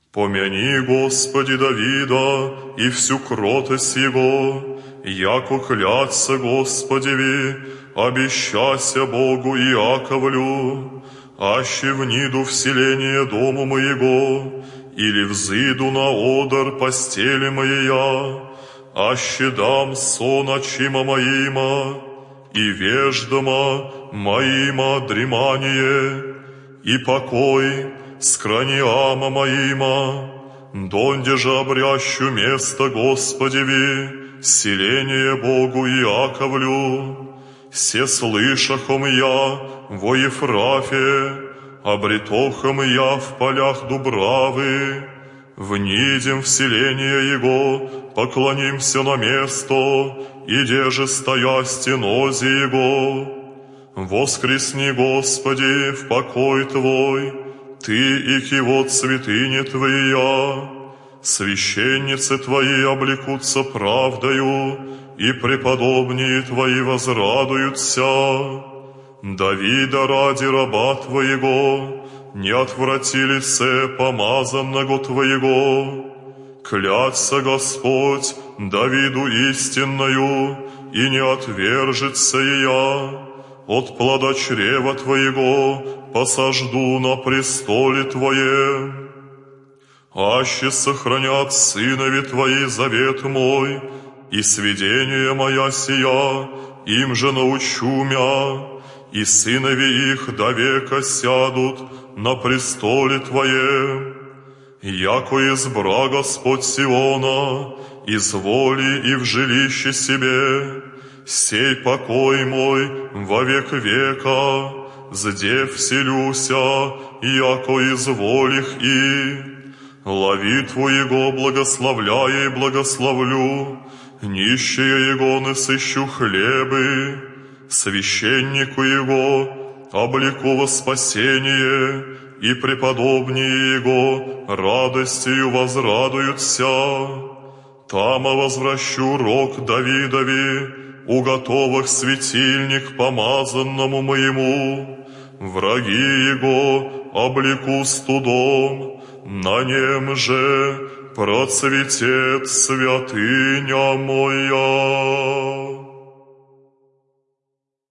Помяни, Господи, Давида и всю кротость его, яко клятся Господеви, обещася Богу Иаковлю, аще вниду в селение дому моего, или взыду на одр постели моея, аще дам сон очима моима, и веждома моима дремание, и покой скраниама моима, донде же обрящу место Господеви, селение Богу Иаковлю. Се слышахом я во Ефрафе, обретохом я в полях Дубравы, внидем в селение Его, поклонимся на место, иде же стоя стенози Его. Воскресни, Господи, в покой Твой, Ты и кивот святыни Твоя. Священницы Твои облекутся правдою, и преподобнее Твои возрадуются. Давида ради раба Твоего не отврати лице помазанного Твоего. Клятся Господь Давиду истинною, и не отвержется и я. От плода чрева Твоего посажду на престоле Твоем. Аще сохранят сынови Твои завет мой, и сведения моя сия, им же научу мя, и сынови их до века сядут на престоле Твоем. Яко избра Господь Сиона, изволи и в жилище себе, сей покой мой во век века, зде вселюся, яко изволих и. Лови Твоего благословляя и благословлю, нищие Его насыщу хлебы, священнику Его облеку во спасение, и преподобнее Его радостью возрадуются. Тама возвращу рог Давидови, уготовах светильник помазанному моему, враги Его облеку студом, на нем же процветет святыня моя.